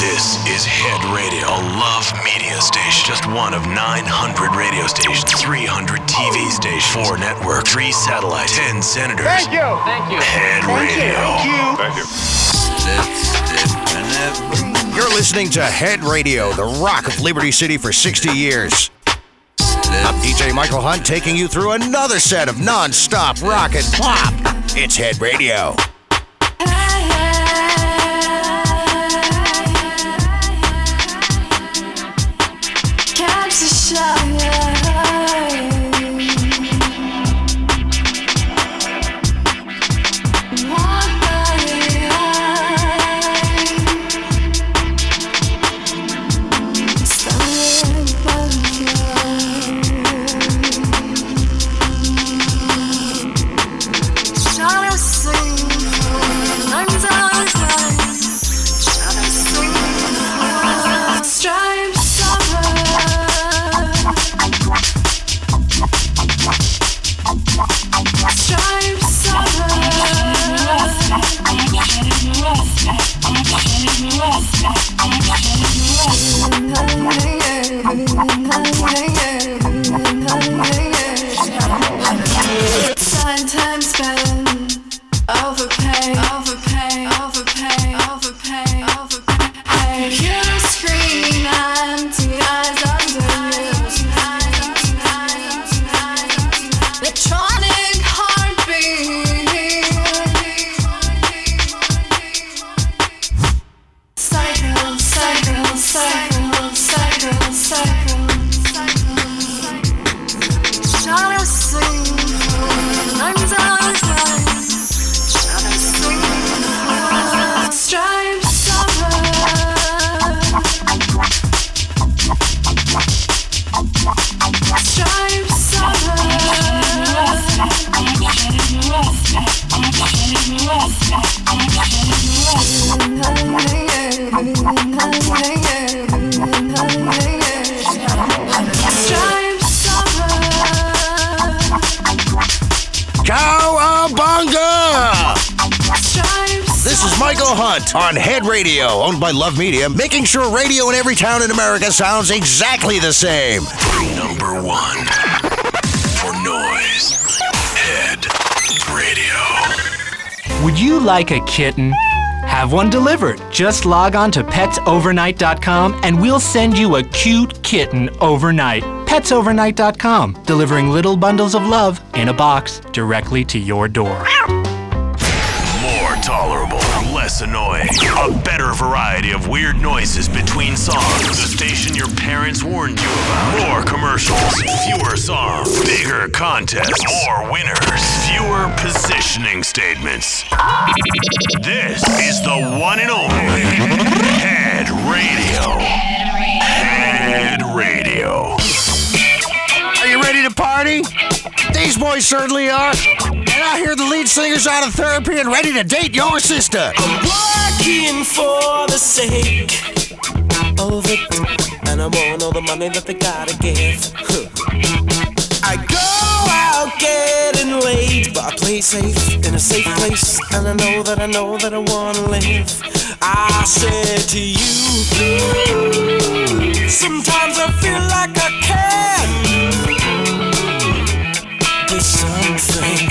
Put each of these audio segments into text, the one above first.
This is Head Radio, a love media station. Just one of 900 radio stations, 300 TV stations, 4 networks, 3 satellites, 10 senators. Thank you. Thank you. Head Radio. Thank you. You're listening to Head Radio, the rock of Liberty City for 60 years. I'm DJ Michael Hunt, taking you through another set of non-stop rock and pop. It's Head Radio. On Head Radio, owned by Love Media, making sure radio in every town in America sounds exactly the same. Number 1 for noise. Head Radio. Would you like a kitten? Have one delivered. Just log on to petsovernight.com and we'll send you a cute kitten overnight. Petsovernight.com, delivering little bundles of love in a box directly to your door. More tolerable, less annoying, a better variety of weird noises between songs. The station your parents warned you about. More commercials, fewer songs, bigger contests, more winners, fewer positioning statements. This is the one and only Head Radio. Head Radio. Are you ready to party? These boys certainly are. And I hear the lead singer's out of therapy and ready to date your sister. I'm working for the sake of it, and I want all the money that they gotta give. I go out getting late, but I play safe in a safe place, and I know that I wanna live. I said to you, sometimes I feel like I can't be something.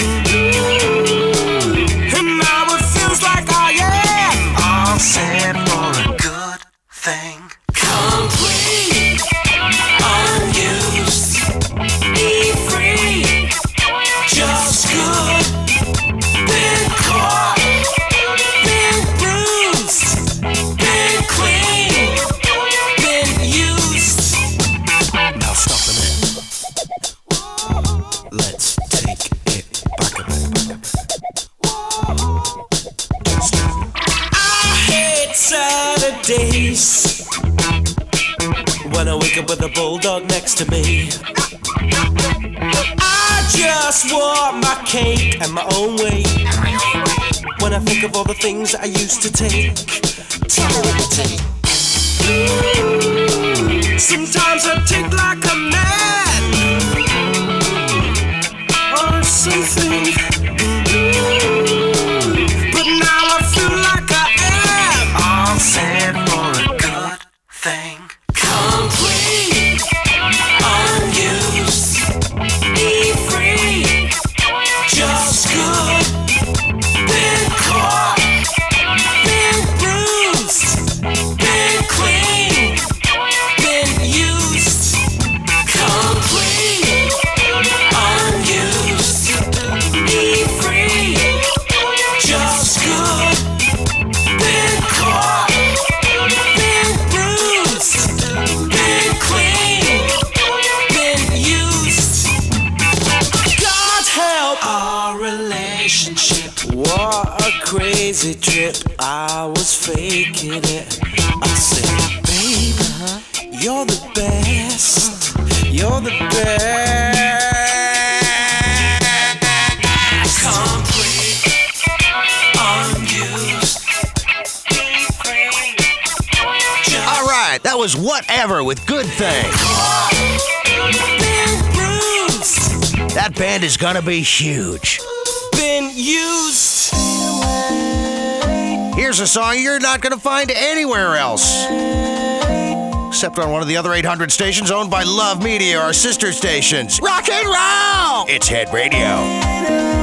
Set for a good thing. Complete, unused, be free, just good. Been caught, been bruised, been clean, been used. Now stop a minute. Let's take it back a bit. Saturdays, when I wake up with a bulldog next to me, I just want my cake and my own way. When I think of all the things that I used to take, sometimes I take like a man or something. But now I feel like I am all set for making it. I said, babe, you're the best. You're the best. Complete, unused. All right, that was Whatever with Good Thing. That band is gonna be huge. Been used. Here's a song you're not gonna find anywhere else, except on one of the other 800 stations owned by Love Media, our sister stations. Rock and roll! It's Head Radio.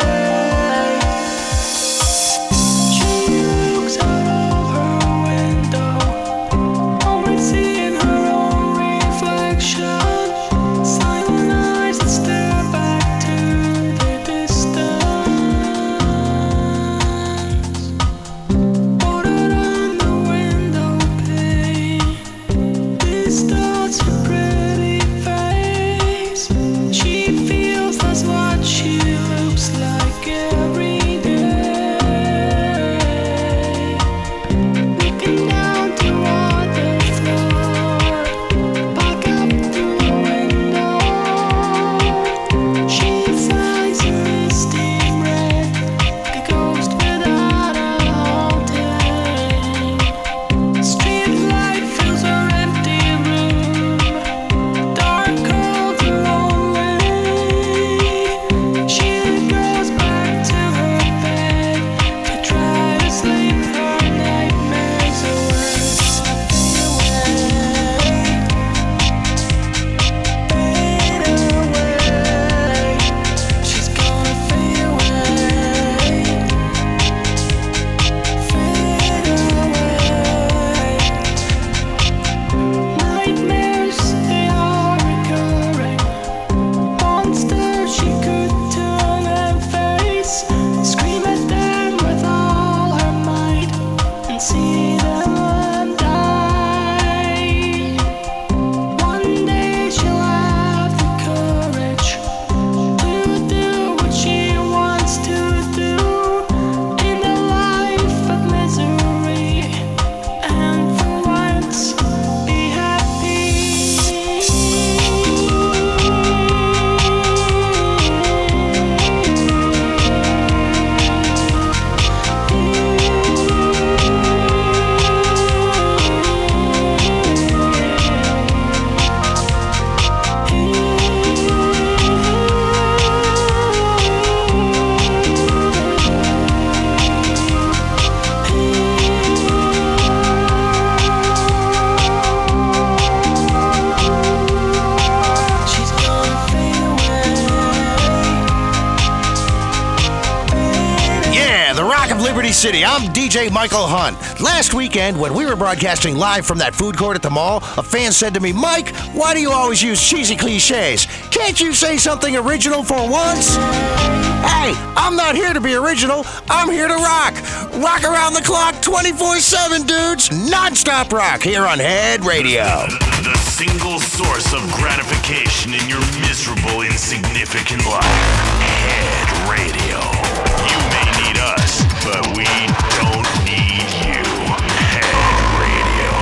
City. I'm DJ Michael Hunt. Last weekend, when we were broadcasting live from that food court at the mall, a fan said to me, Mike, why do you always use cheesy cliches? Can't you say something original for once? Hey, I'm not here to be original. I'm here to rock. Rock around the clock 24/7, dudes. Non-stop rock here on Head Radio. The single source of gratification in your miserable, insignificant life. Head Radio. You may need us, but we don't need you. Head Radio.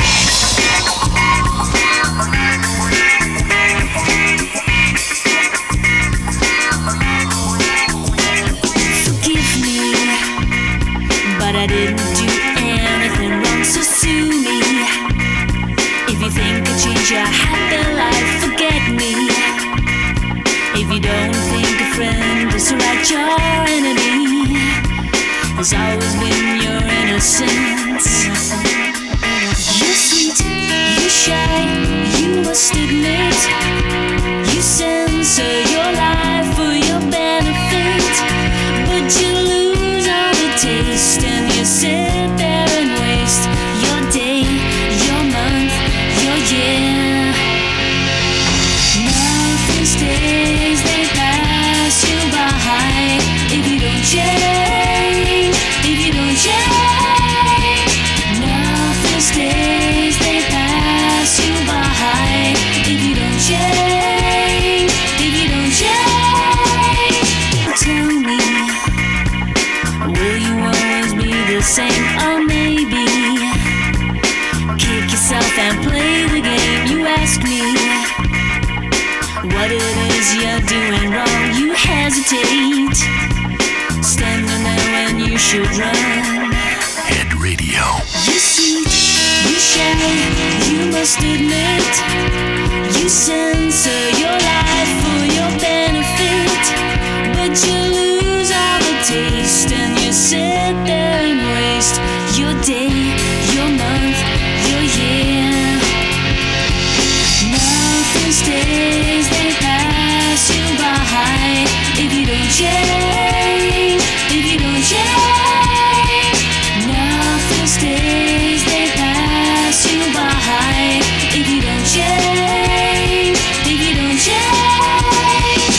Forgive me, but I didn't do anything wrong, so sue me. If you think I changed your happy life, forget me. If you don't think a friend is right, your enemy has always been your innocence. You're sweet, you're shy, you must admit. You censor your life for your benefit, but you lose all the taste and you sit there and waste your day, your month, your year. Nothing stays, they pass you by. If you don't change, if you don't change, nothing stays, they pass you by. If you don't ask me what it is you're doing wrong, you hesitate, standing there when you should run. Head Radio. You see, you shy, you must admit, you censor your life for your benefit, but you lose all the taste and you sit there and waste your day, your month, your year. Nothing stays, they pass you by if you don't change, if you don't change. Nothing stays, they pass you by if you don't change, if you don't change.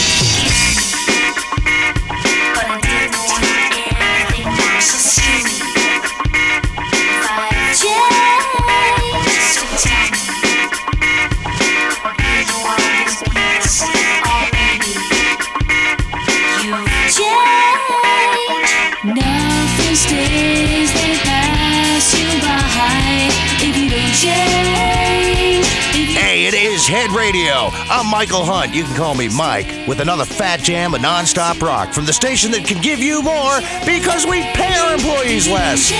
But I didn't do anything wrong, so sue me if I change. So tell me, do you want this piece, or maybe you've changed? Nothing stays, they pass you by if you don't change. Hey, it is Head Radio. I'm Michael Hunt. You can call me Mike, with another fat jam of non-stop rock from the station that can give you more because we pay our employees less.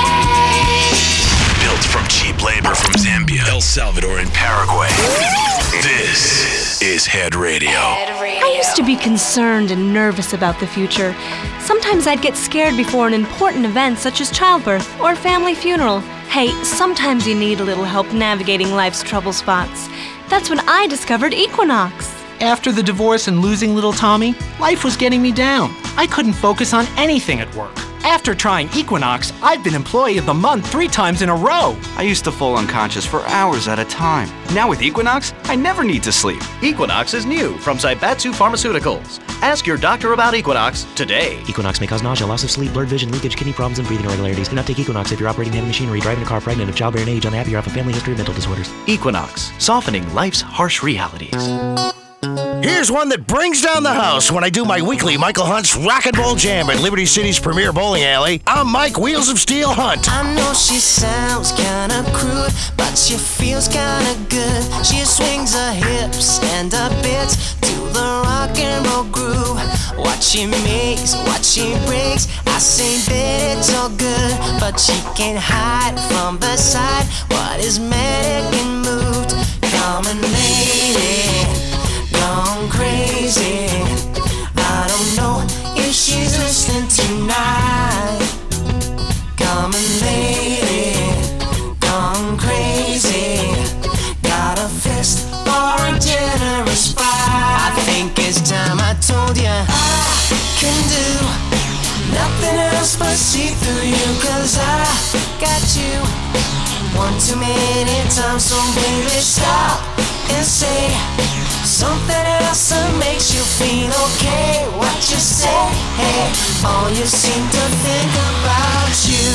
Built from cheap labor from Zambia, El Salvador, and Paraguay. This is Head Radio. I used to be concerned and nervous about the future. Sometimes I'd get scared before an important event such as childbirth or a family funeral. Hey, sometimes you need a little help navigating life's trouble spots. That's when I discovered Equinox. After the divorce and losing little Tommy, life was getting me down. I couldn't focus on anything at work. After trying Equinox, I've been Employee of the Month 3 times in a row. I used to fall unconscious for hours at a time. Now with Equinox, I never need to sleep. Equinox is new from Zaibatsu Pharmaceuticals. Ask your doctor about Equinox today. Equinox may cause nausea, loss of sleep, blurred vision, leakage, kidney problems, and breathing irregularities. Do not take Equinox if you're operating heavy machinery, driving a car, pregnant, of childbearing age, unhappy, or have a family history of mental disorders. Equinox, softening life's harsh realities. Here's one that brings down the house when I do my weekly Michael Hunt's Rock and Roll Jam at Liberty City's premier bowling alley. I'm Mike Wheels of Steel Hunt. I know she sounds kinda crude, but she feels kinda good. She swings her hips and her bits to the rock and roll groove. What she makes, what she breaks, I say that it's all good, but she can't hide from the side what is manic and moved. Come on, lady, gone crazy. I don't know if she's listening tonight. Come on, lady, gone crazy. Got a fist for a generous spy. I think it's time I told you I can do nothing else but see through you, 'cause I got you one too many times. So baby, stop and say something else that makes you feel okay. What you say, hey, all you seem to think about you.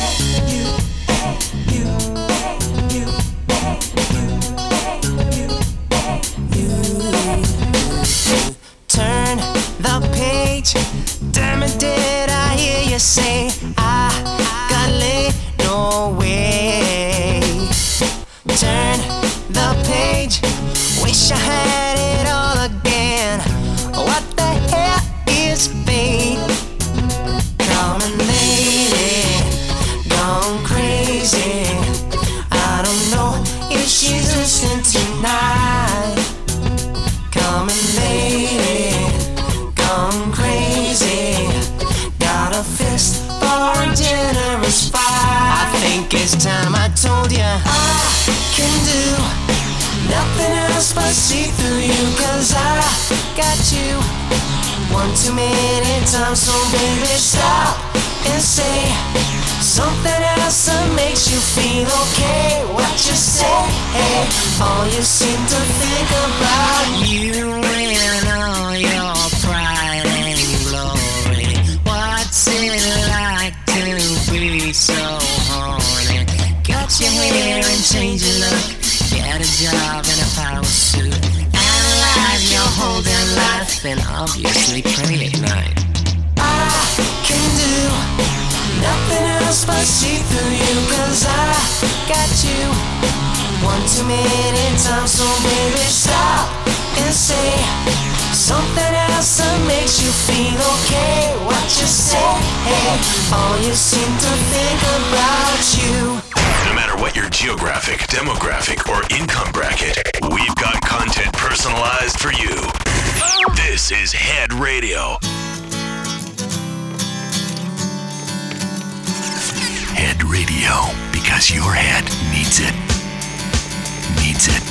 Turn the page. Damn it, did I hear you say I got laid? No way. Turn the page. Wish I had it all again. What the hell is fate? Come on, lady, gone crazy. I don't know if she's listening tonight. Come on, lady, gone crazy. Got a fist for a generous spy. I think it's time I told you I can do nothing else but see through you, 'cause I got you one too many times. So baby, stop and say something else that makes you feel okay. What you say, hey, all you seem to think about you and all your pride and glory. What's it like to be so horny? Cut your hair and change your look. Get a job in a power suit. Analyze your whole damn life and obviously pray at night. I can do nothing else but see through you, 'cause I got you one too many times. So baby, stop and say something else that makes you feel okay. What you say, all you seem to think about you. No matter what your geographic, demographic, or income bracket, we've got content personalized for you. This is Head Radio. Head Radio, because your head needs it. Needs it.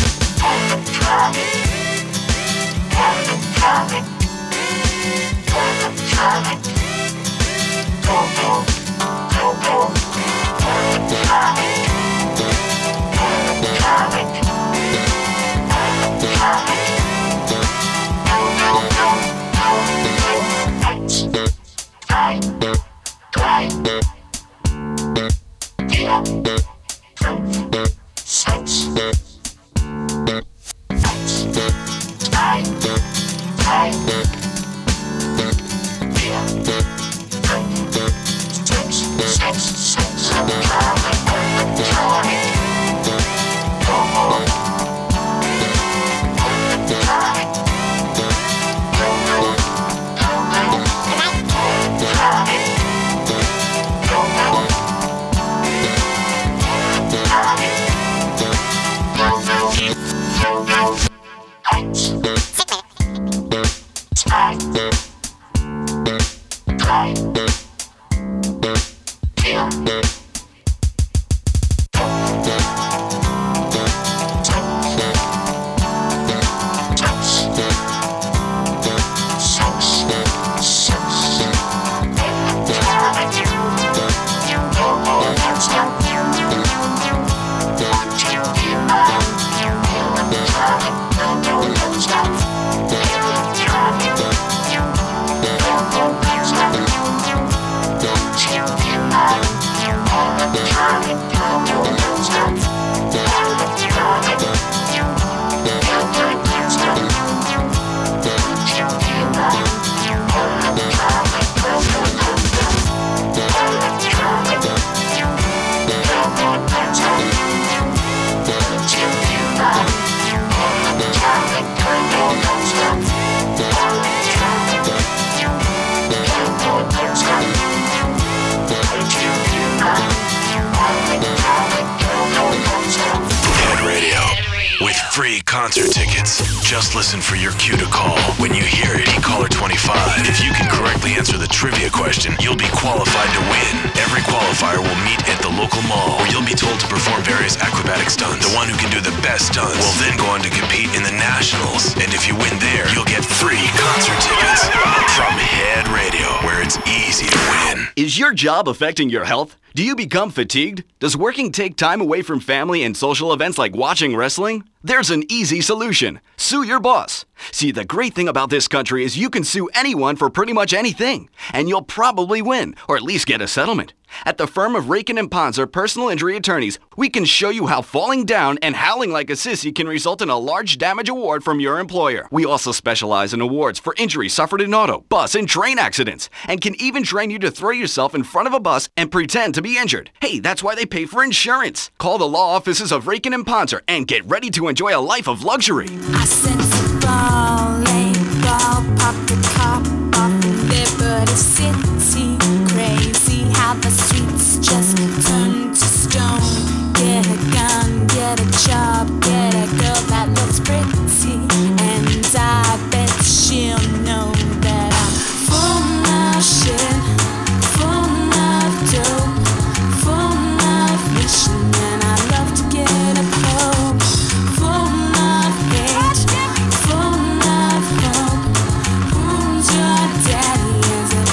Concert tickets. Just listen for your cue to call. When you hear it, caller 25. If you can correctly answer the trivia question, you'll be qualified to win. Every qualifier will meet at the local mall, where you'll be told to perform various acrobatic stunts. The one who can do the best stunts will then go on to compete in the Nationals. And if you win there, you'll get free concert tickets from Head Radio, where it's easy to win. Is your job affecting your health? Do you become fatigued? Does working take time away from family and social events like watching wrestling? There's an easy solution. Sue your boss. See, the great thing about this country is you can sue anyone for pretty much anything, and you'll probably win, or at least get a settlement. At the firm of Rakin & Ponzer Personal Injury Attorneys, we can show you how falling down and howling like a sissy can result in a large damage award from your employer. We also specialize in awards for injuries suffered in auto, bus, and train accidents, and can even train you to throw yourself in front of a bus and pretend to be injured. Hey, that's why they pay for insurance. Call the law offices of Rakin & Ponzer and get ready to enjoy a life of luxury. I sense a ball, pop the top off in Liberty City. Crazy how the streets just turn to stone. Get a gun, get a job, get a girl that looks pretty, and I bet she'll know that I'm full of shit, full of dope, full of mission, and I love to get a hope, full of hate, full of hope. Who's your daddy? Is it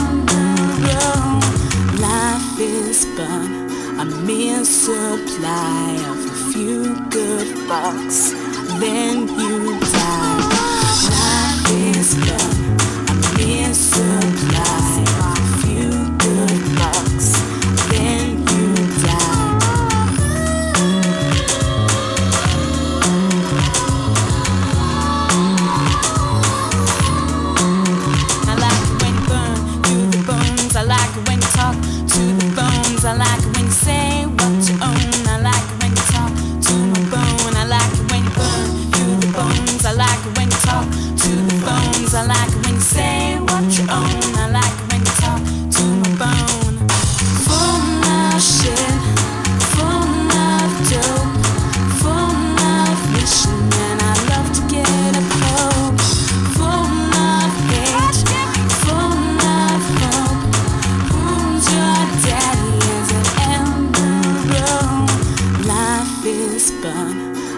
Elmero? Life is but a mere supply of a few good bucks, then you die. Life is but a mere supply of a few good bucks, then you die. I like it when you burn through the bones. I like it when you talk to the bones. I like it when you say what you own. I like it when you talk to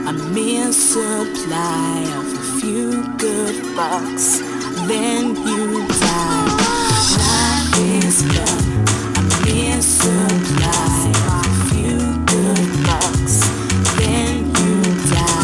a mere supply of a few good bucks, then you die. Life is but a mere supply of a few good bucks, then you die.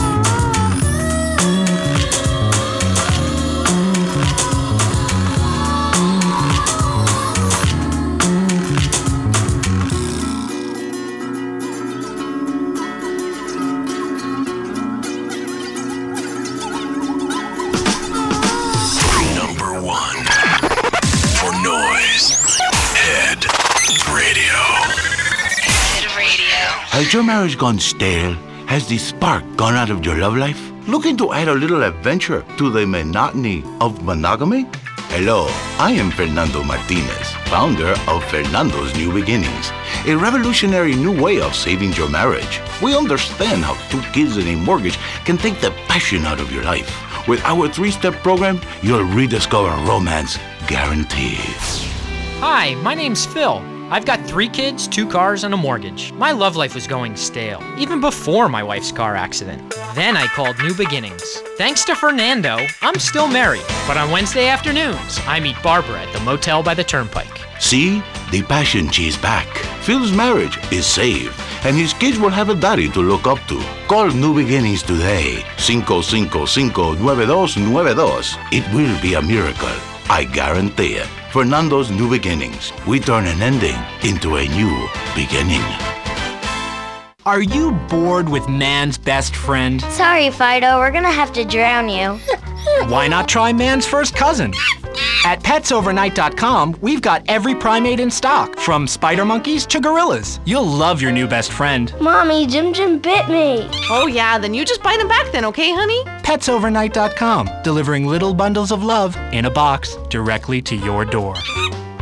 Has your marriage gone stale? Has the spark gone out of your love life? Looking to add a little adventure to the monotony of monogamy? Hello, I am Fernando Martinez, founder of Fernando's New Beginnings, a revolutionary new way of saving your marriage. We understand how 2 kids and a mortgage can take the passion out of your life. With our 3-step program, you'll rediscover romance guaranteed. Hi, my name's Phil. I've got 3 kids, 2 cars, and a mortgage. My love life was going stale, even before my wife's car accident. Then I called New Beginnings. Thanks to Fernando, I'm still married. But on Wednesday afternoons, I meet Barbara at the motel by the turnpike. See? The passion she's back. Phil's marriage is saved, and his kids will have a daddy to look up to. Call New Beginnings today. 555-9292. It will be a miracle. I guarantee it. Fernando's New Beginnings. We turn an ending into a new beginning. Are you bored with man's best friend? Sorry, Fido, we're gonna have to drown you. Why not try man's first cousin? At PetsOvernight.com, we've got every primate in stock, from spider monkeys to gorillas. You'll love your new best friend. Mommy, Jim bit me. Oh yeah, then you just bite him back then, okay, honey? PetsOvernight.com, delivering little bundles of love in a box directly to your door.